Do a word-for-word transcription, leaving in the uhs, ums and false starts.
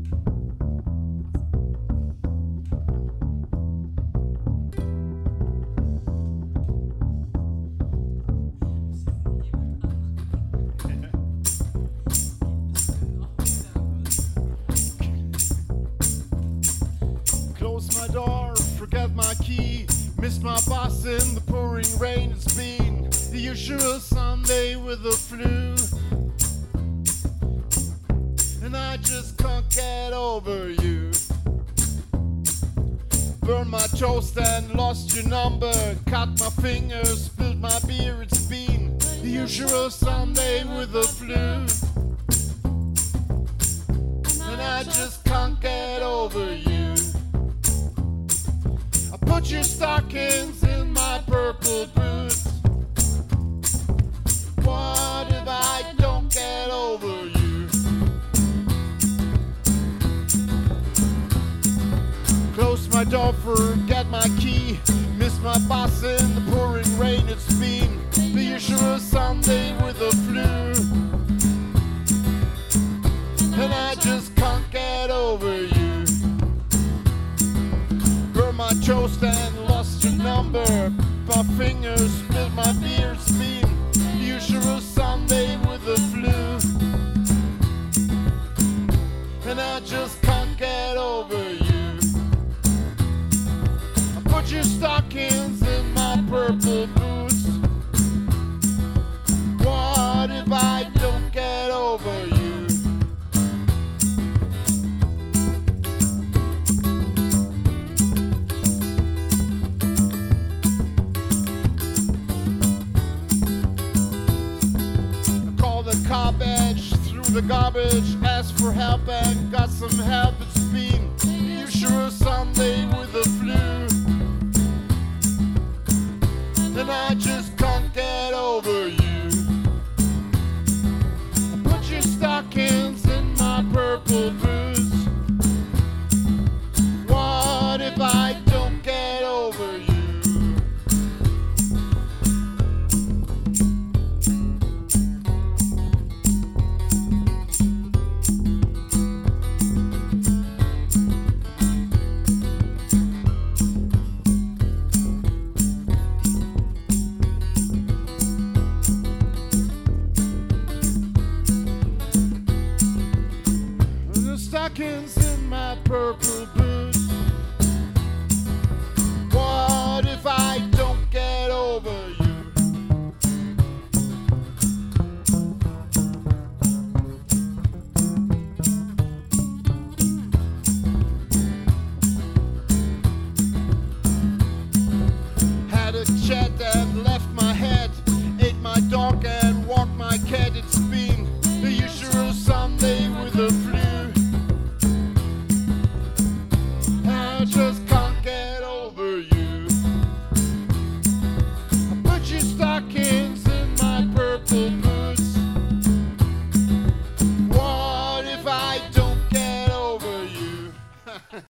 Close my door, forget my key, miss my bus in the pouring rain. It's been the usual Sunday with the flu, and I just can't get over you. Burned my toast and lost your number, cut my fingers, spilled my beer. It's been the usual Sunday with the flu, and I just can't get over you. I put your stockings in my purple boots. What if I don't get over you? Close my door, forget my key, miss my bus in the pouring rain. It's been the usual Sunday with the flu, and I just can't get over you. Burned my toast and lost your number, my fingers spilled my beer. It's been the usual Sunday with the flu, and I just can't get over you. Put your stockings in my purple boots. What if I don't get over you? I called the car badge through the garbage, asked for help and got some help. It's been the usual Sunday with the flu, and I just can't get over you. I put your stockings in my purple boots. What if I don't get over you? Stockings in my purple boots.